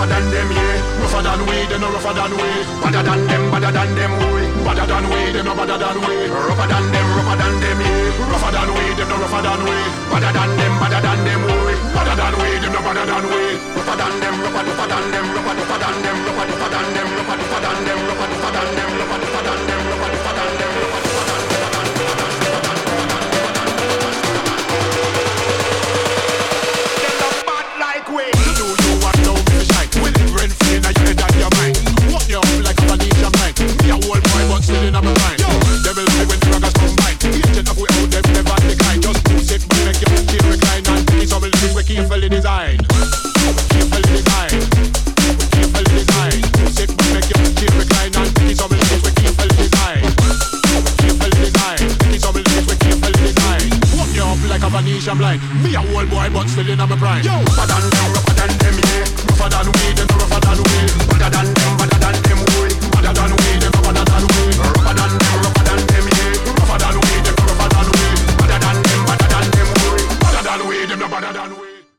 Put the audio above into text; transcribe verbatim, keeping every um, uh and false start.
rougher than them, yeah. Rougher than we, they no rougher than we. Badder than them, badder than them, we. Badder than we, they no badder than we. Rougher than them, rougher than them, yeah. Rougher than we, they no rougher than we. Badder than them, badder than them, we. Badder than we, they no badder than we. Rougher than them, rougher, rougher than them, rougher, rougher than them, rougher, rougher than them, rougher, rougher than them, rougher, rougher than them, rougher, rougher than them, rougher, rougher than them, rougher, rougher than them, rougher, rougher than them. Still in my mind. Yo, devil high when dragons combine. Agent of we out them never decline. Just push it back, make your feel recline. And it's all things we carefully design. Carefully design. Carefully design. Push it back, make your feel recline. And it's all things we carefully design. Carefully design. It's all things we carefully design. Walk you up like a Venetian blind. Me a old boy but still in my prime. Yo, rougher than them.